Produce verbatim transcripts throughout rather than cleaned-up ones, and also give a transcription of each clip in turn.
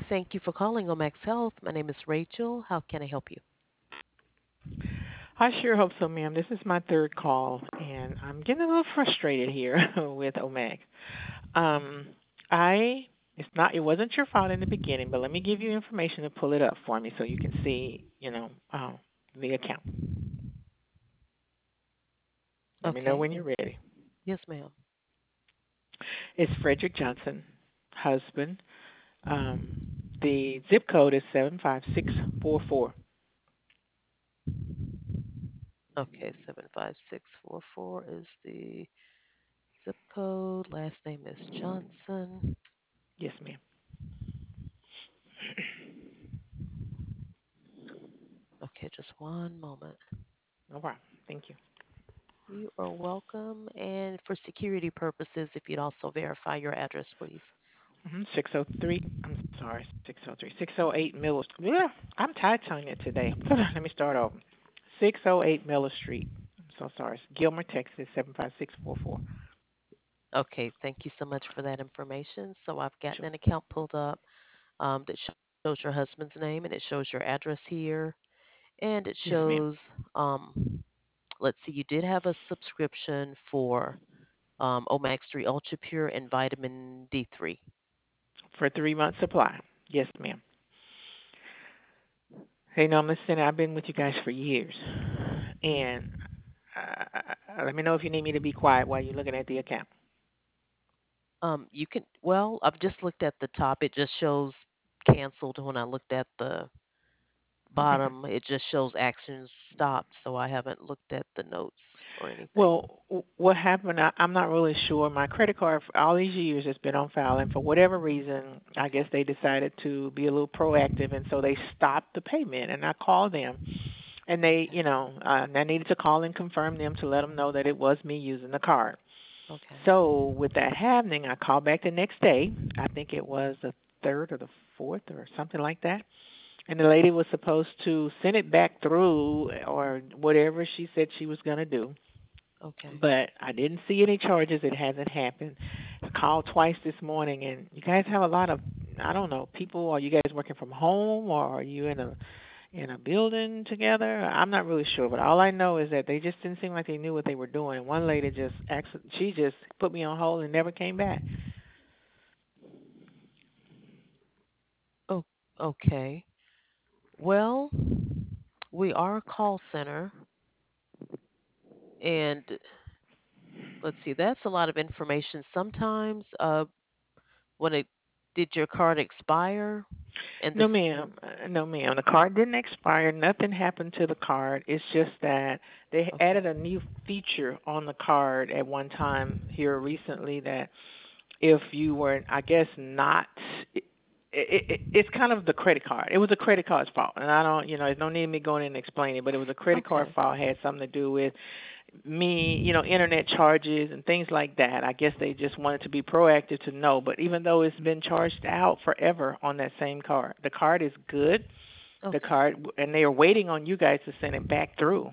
Thank you for calling Omax Health. My name is Rachel. How can I help you? I sure hope so, ma'am. This is my third call, and I'm getting a little frustrated here with Omac. Um, I it's not it wasn't your fault in the beginning, but let me give you information to pull it up for me so you can see, you know, uh, the account. Let me know Okay. when you're ready. Yes, ma'am. It's Frederick Johnson, husband. Um, the zip code is seven five six four four. Okay, seven five six four four is the zip code. Last name is Johnson. Yes, ma'am. Okay, just one moment. No problem. Thank you. You are welcome. And for security purposes, if you'd also verify your address, please. Mm-hmm. six oh three. I'm sorry, six oh three. six oh eight Miller. Yeah, I'm tired telling it today. Let me start over. six oh eight Miller Street. I'm so sorry. It's Gilmer, Texas, seven five six four four. Okay, thank you so much for that information. So I've gotten Sure. an account pulled up um, that shows your husband's name and it shows your address here. And it Yes, ma'am. shows, um, let's see, you did have a subscription for um, Omax three Ultra Pure and vitamin D three. For a three month supply. Yes, ma'am. Hey, no, Miss Center, I've been with you guys for years. And uh, let me know if you need me to be quiet while you're looking at the account. Um, you can, well, I've just looked at the top. It just shows canceled. When I looked at the bottom, it just shows actions stopped. So I haven't looked at the notes or anything. Well, w- what happened, I, I'm not really sure. My credit card for all these years has been on file, and for whatever reason, I guess they decided to be a little proactive, and so they stopped the payment. And I called them, and they, Okay. you know, uh, I needed to call and confirm them to let them know that it was me using the card. Okay. So with that happening, I called back the next day. I think it was the third or the fourth or something like that. And the lady was supposed to send it back through or whatever she said she was going to do, Okay. but I didn't see any charges. It hasn't happened. I called twice this morning, and you guys have a lot of, I don't know, people. Are you guys working from home, or are you in a in a building together? I'm not really sure, but all I know is that they just didn't seem like they knew what they were doing. One lady just actually, she just put me on hold and never came back. Oh, okay. Well, we are a call center, and let's see, that's a lot of information. Sometimes, uh, when it did your card expire, and this, No, ma'am. Uh, No, ma'am. The card didn't expire. Nothing happened to the card. It's just that they okay, added a new feature on the card at one time here recently that if you were, I guess, not. It, it, it's kind of the credit card. It was a credit card's fault, and I don't, you know, there's no need of me going in and explaining. But it was a credit card okay, fault. It had something to do with me, you know, internet charges and things like that. I guess they just wanted to be proactive to know. But even though it's been charged out forever on that same card, the card is good. The okay. card, and they are waiting on you guys to send it back through.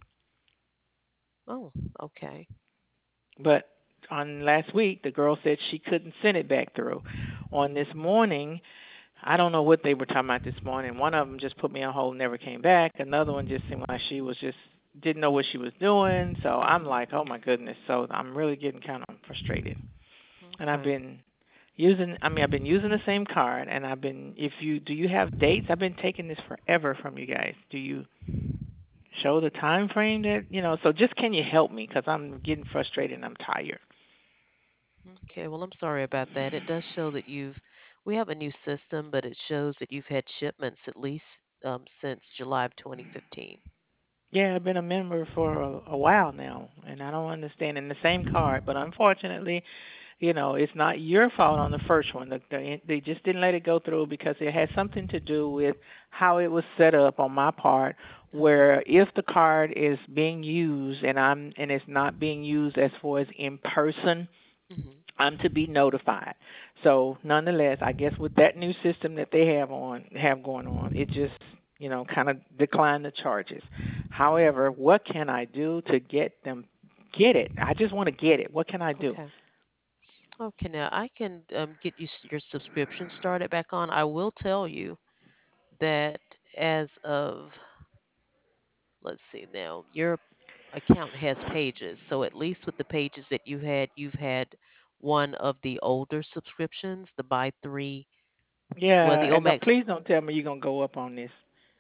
Oh, okay. But on last week, the girl said she couldn't send it back through. On this morning, I don't know what they were talking about this morning. One of them just put me on hold, never came back. Another one just seemed like she was just didn't know what she was doing. So I'm like, oh my goodness. So I'm really getting kind of frustrated. And I've Okay. been using. I mean, I've been using the same card, and I've been. If you do, you have dates? I've been taking this forever from you guys. Do you show the time frame that you know? So just can you help me? Because I'm getting frustrated and I'm tired. Okay. Well, I'm sorry about that. It does show that you've, we have a new system, but it shows that you've had shipments at least um, since July of twenty fifteen. Yeah, I've been a member for a, a while now, and I don't understand. In the same card, but unfortunately, you know, it's not your fault on the first one. The, the, they just didn't let it go through because it had something to do with how it was set up on my part. Okay. Where if the card is being used and I'm and it's not being used as far as in person, Hmm. I'm to be notified. So nonetheless, I guess with that new system that they have on have going on, it just you know kind of declined the charges. However, what can I do to get them get it? I just want to get it. What can I do? Okay. Okay, now I can um, get you s- your subscription started back on. I will tell you that as of, let's see now, your account has pages. So at least with the pages that you had, you've had one of the older subscriptions, the buy three, well, Yeah, the and no, Omax. please don't tell me you're gonna go up on this.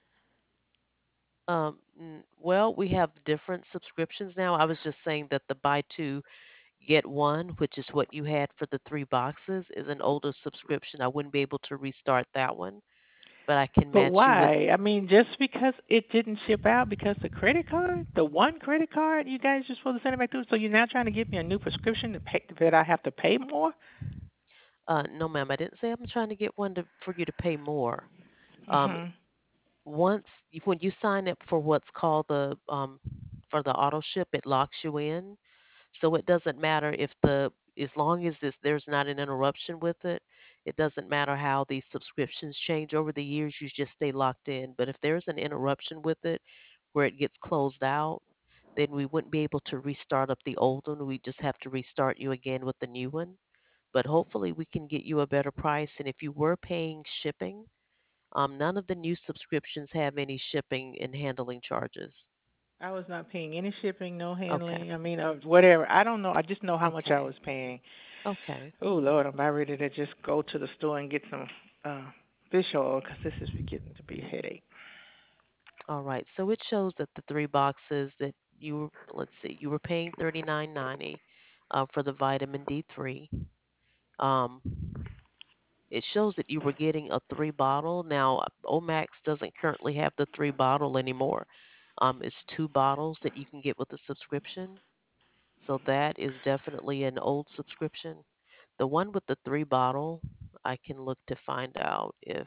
Um, n- well, we have different subscriptions now. I was just saying that the buy two, get one, which is what you had for the three boxes, is an older subscription. I wouldn't be able to restart that one, but I can But match you with. why? I mean, just because it didn't ship out because the credit card, the one credit card, you guys are supposed to send it back to. So you're now trying to give me a new prescription to pay, that I have to pay more? Uh, no, ma'am, I didn't say I'm trying to get one to, for you to pay more. Um, Mhm. once you- when you sign up for what's called the um, for the auto ship, it locks you in. So it doesn't matter if the as long as this, there's not an interruption with it, it doesn't matter how these subscriptions change over the years, you just stay locked in. But if there's an interruption with it where it gets closed out, then we wouldn't be able to restart up the old one. We just have to restart you again with the new one. But hopefully we can get you a better price. And if you were paying shipping, um, none of the new subscriptions have any shipping and handling charges. I was not paying any shipping, no Okay. handling. I mean, uh, whatever. I don't know. I just know how much I Okay. was paying. Okay. Oh Lord, I'm about ready to just go to the store and get some uh fish oil because this is getting to be a headache. All right. So it shows that the three boxes that you were, let's see, you were paying thirty-nine ninety uh, for the vitamin D three. Um, it shows that you were getting a three bottle. Now, Omax doesn't currently have the three bottle anymore. Um, it's two bottles that you can get with a subscription. So that is definitely an old subscription. The one with the three bottle, I can look to find out if,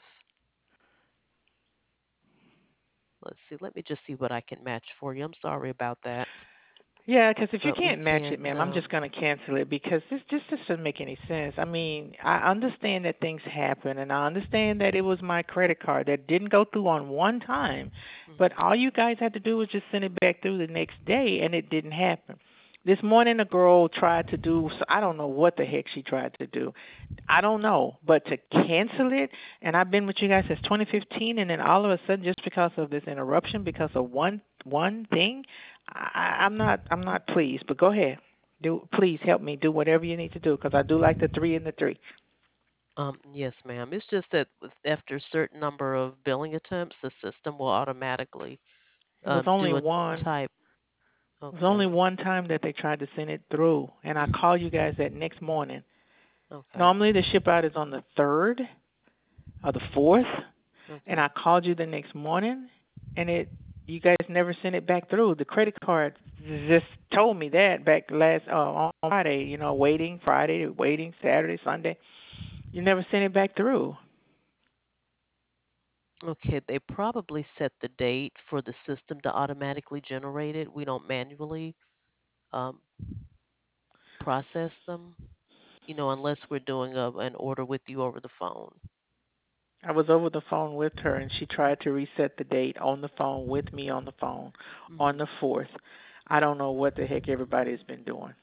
let's see, let me just see what I can match for you. I'm sorry about that, Yeah, because if you but we can't match it, can, ma'am, I'm just um, going to cancel it because this just doesn't make any sense. I mean, I understand that things happen, and I understand that it was my credit card that didn't go through on one time, but mhm. all you guys had to do was just send it back through the next day, and it didn't happen. This morning, a girl tried to do, so I don't know what the heck she tried to do. I don't know, but to cancel it, and I've been with you guys since twenty fifteen, and then all of a sudden, just because of this interruption, because of one one thing, I, I'm not I'm not pleased. But go ahead, do please help me do whatever you need to do because I do like the three and the three. Um, yes, ma'am. It's just that with- after a certain number of billing attempts, the system will automatically It was um, only do a one. type. It was only Okay. one time that they tried to send it through, and I called you guys that next morning. Okay. Normally, the ship out is on the third or the fourth, and Okay. I called you the next morning, and it you guys never sent it back through. The credit card just told me that back last uh, on Friday. You know, waiting Friday, waiting Saturday, Sunday. You never sent it back through. Okay. They probably set the date for the system to automatically generate it. We don't manually um, process them, you know, unless we're doing a, an order with you over the phone. I was over the phone with her, and she tried to reset the date on the phone with me on the phone on Hmm. the fourth. I don't know what the heck everybody's been doing.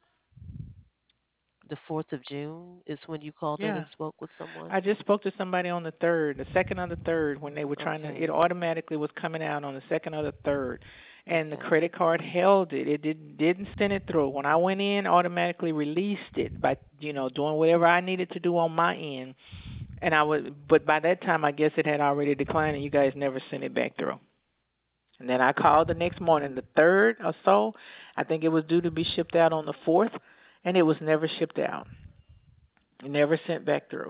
The fourth of June is when you called in Yeah, and spoke with someone. I just spoke to somebody on the third, the second or the third, when they were trying to. It Okay. automatically was coming out on the second or the third, and the Okay. credit card held it. It didn't didn't send it through. When I went in, automatically released it by you know doing whatever I needed to do on my end, and I would. But by that time, I guess it had already declined, and you guys never sent it back through. And then I called the next morning, the third or so. I think it was due to be shipped out on the fourth, and it was never shipped out. Never sent back through.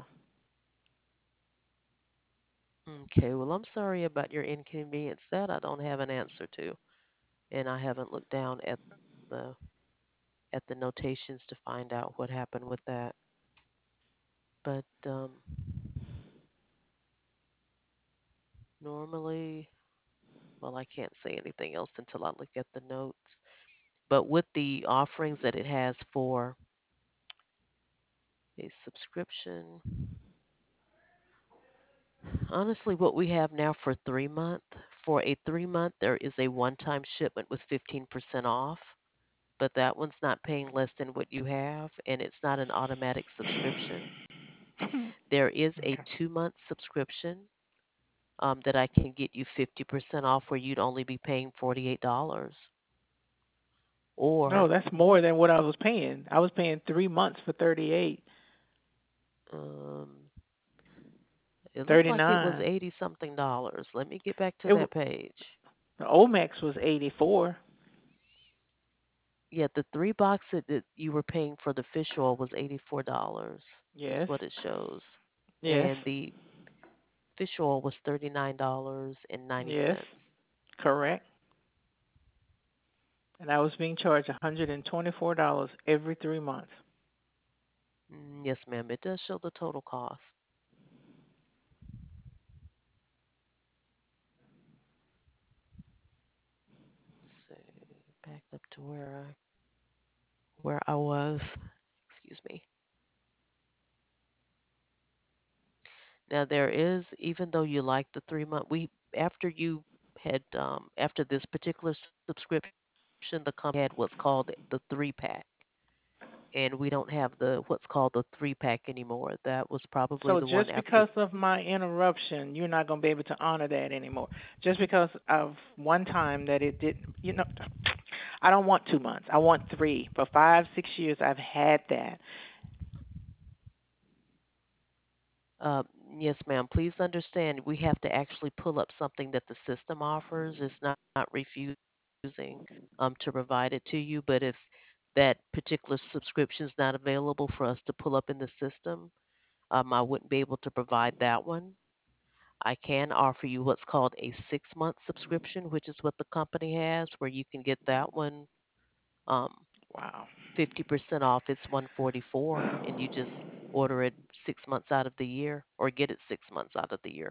Okay. Well, I'm sorry about your inconvenience. That I don't have an answer to, and I haven't looked down at the at the notations to find out what happened with that. But um, normally, well, I can't say anything else until I look at the notes. But with the offerings that it has for a subscription, honestly, what we have now for three month, for a three month, there is a one time shipment with fifteen percent off. but that one's not paying less than what you have, and it's not an automatic subscription. There is a Okay. two month subscription um, that I can get you fifty percent off where you'd only be paying forty-eight dollars. No, Or that's more than what I was paying. I was paying three months for thirty-eight, um, it looked like it was thirty-nine. eighty something dollars. Let me get back to It w- that page. the Omax was eighty-four. Yeah, the three box that, that you were paying for the fish oil was eighty-four dollars is Yes. what it shows. Yes. And the fish oil was thirty-nine dollars and Yes. ninety cents. Correct. And I was being charged one hundred twenty-four dollars every three months. Mm, yes, ma'am. It does show the total cost. Let's see, back up to where I where I was. Excuse me. Now there is, even though you like the three month, we after you had um, after this particular subscription, the company had what's called the three pack, and we don't have the what's called the three pack anymore. That was probably So the one just after. because of my interruption, you're not going to be able to honor that anymore. Just because of one time that it didn't, you know, I don't want two months. I want three. For five, six years, I've had that. Uh, yes, ma'am. Please understand, we have to actually pull up something that the system offers. It's not, not refusing um, to provide it to you, but if that particular subscription is not available for us to pull up in the system, um, I wouldn't be able to provide that one. I can offer you what's called a six month subscription, which is what the company has, where you can get that one um, Wow. fifty percent off. It's one forty-four, and you just order it six months out of the year or get it six months out of the year.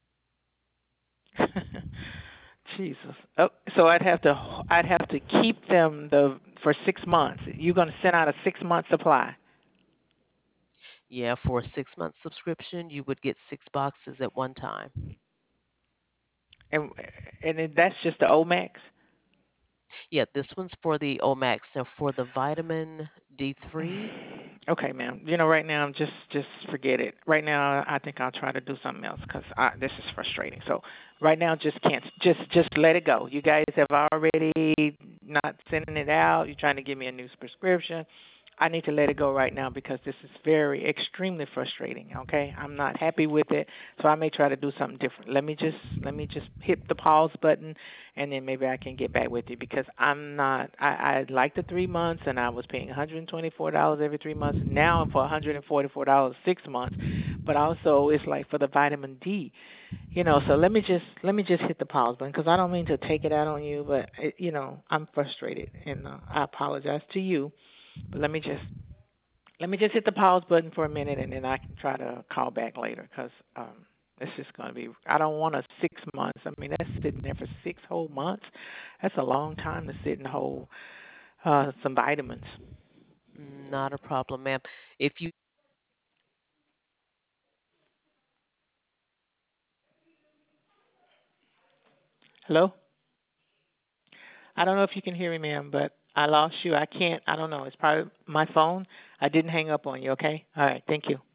Jesus. Oh, so I'd have to I'd have to keep them the for six months. You're going to send out a six month supply, Yeah, for a six month subscription, you would get six boxes at one time. and and then that's just the Omax. Yeah, this one's for the Omax. Now, for the vitamin D three, Okay, ma'am. You know, right now, just just forget it. Right now, I think I'll try to do something else because this is frustrating. So, right now, just can't. Just just let it go. You guys have already not sending it out. You're trying to give me a new prescription. I need to let it go right now because this is very extremely frustrating. Okay, I'm not happy with it, so I may try to do something different. Let me just let me just hit the pause button, and then maybe I can get back with you because I'm not. I, I like the three months, and I was paying one hundred twenty-four dollars every three months. Now I'm for one hundred forty-four dollars six months, but also it's like for the vitamin D, you know. So let me just let me just hit the pause button because I don't mean to take it out on you, but it, you know I'm frustrated, and uh, I apologize to you. But let me just let me just hit the pause button for a minute, and then I can try to call back later because um, it's just going to be. I don't want a six months. I mean, that's sitting there for six whole months. That's a long time to sit and hold uh, some vitamins. not a problem, ma'am. If you Hello. I don't know if you can hear me, ma'am, but I lost you. I can't. I don't know. It's probably my phone. I didn't hang up on you. Okay. All right. Thank you.